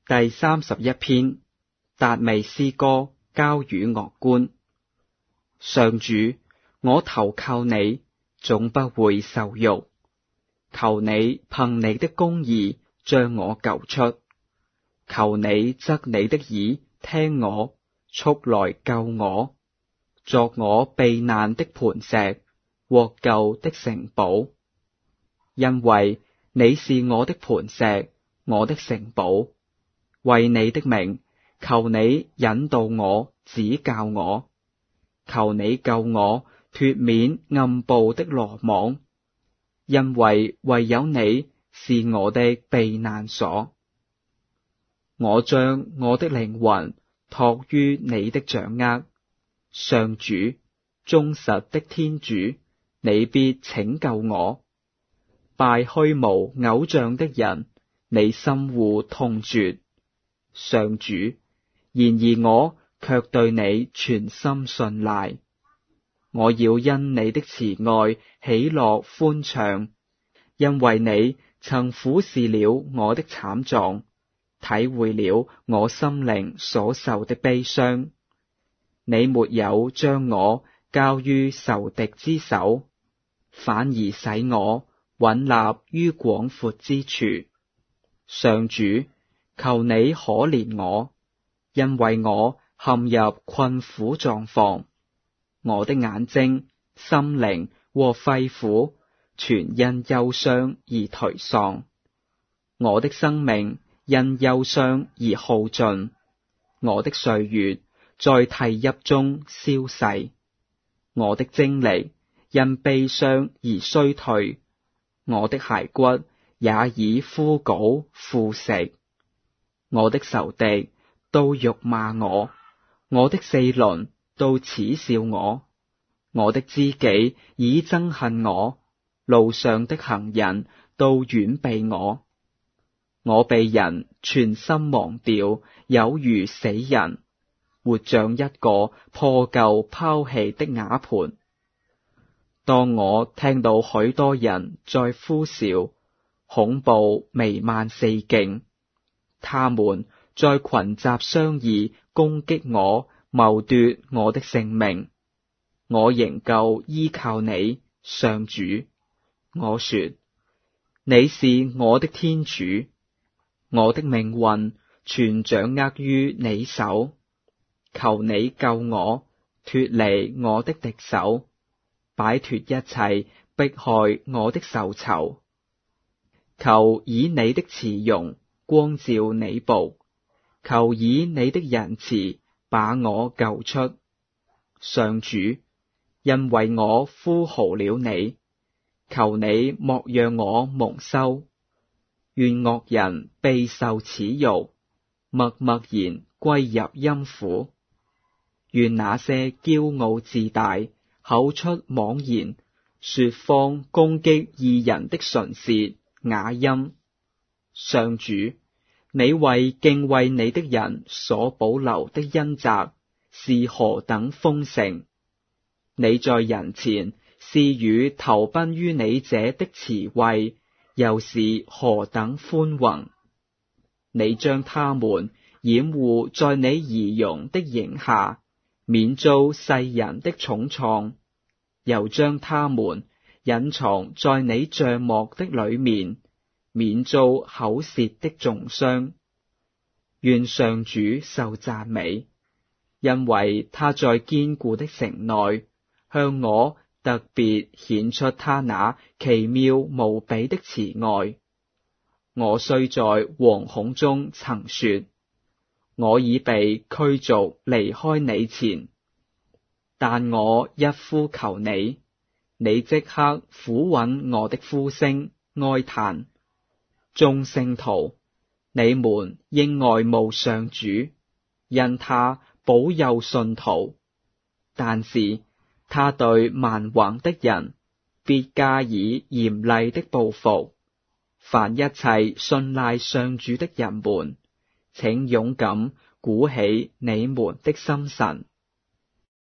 第31篇，達味詩歌交與樂官。上主，我投靠你，總不會受辱。求你憑你的公義將我救出，求你側你的耳聽我，速來救我，作我避難的磐石，獲救的城堡。因為你是我的磐石，我的城堡，為你的名，求你引導我，指教我，求你救我脫免暗部的羅網，因為唯有你是我的避難所。我將我的靈魂託於你的掌握，上主，忠實的天主，你必拯救我。拜虛無偶像的人，你深惡痛絕。上主，然而我卻對你全心信賴。我要因你的慈愛喜樂歡暢，因為你曾俯視了我的慘狀，體會了我心靈所受的悲傷。你沒有將我交於仇敵之手，反而使我穩立於廣闊之處。上主，求你可憐我，因為我陷入困苦狀況。我的眼睛、心靈和肺腑全因憂傷而頹喪，我的生命因憂傷而耗盡，我的歲月在涕泣中消逝，我的精力因悲傷而衰退，我的骸骨也已枯槁腐蝕，我的仇敵都辱罵我，我的四鄰都恥笑我，我的知己已憎恨我，路上的行人都遠避我。我被人全心忘掉，有如死人，活像一個破舊拋棄的瓦盆。當我聽到許多人在呼嘯，恐怖彌漫四境，他們在群集商議攻擊我，謀奪我的性命，我仍舊依靠你，上主。我說，你是我的天主，我的命運全掌握於你手，求你救我，脫離我的敵手，擺脫一切迫害我的仇囚。求以你的慈容光照你僕，求以你的仁慈把我救出。上主，因為我呼號了你，求你莫讓我蒙羞。願惡人備受恥辱，默默然歸入陰府。願那些驕傲自大、口出妄言、說謊攻擊義人的唇舌啞音。上主，你為敬畏你的人所保留的恩澤是何等豐盛！你在人前施予投奔於你者的慈惠，又是何等寬宏！你將他們掩護在你儀容的影下，免遭世人的重創，又將他們隱藏在你帳幕的裏面，免遭口舌的中傷。願上主受讚美，因為他在堅固的城內向我特別顯出他那奇妙無比的慈愛。我雖在惶恐中曾說，我已被驅逐離開你前，但我一呼求你，你即刻俯允我的呼聲哀嘆。眾聖徒，你們應愛慕上主，因他保佑信徒，但是他對蠻橫的人必加以嚴厲的報復。凡一切信賴上主的人們，請勇敢鼓起你們的心神。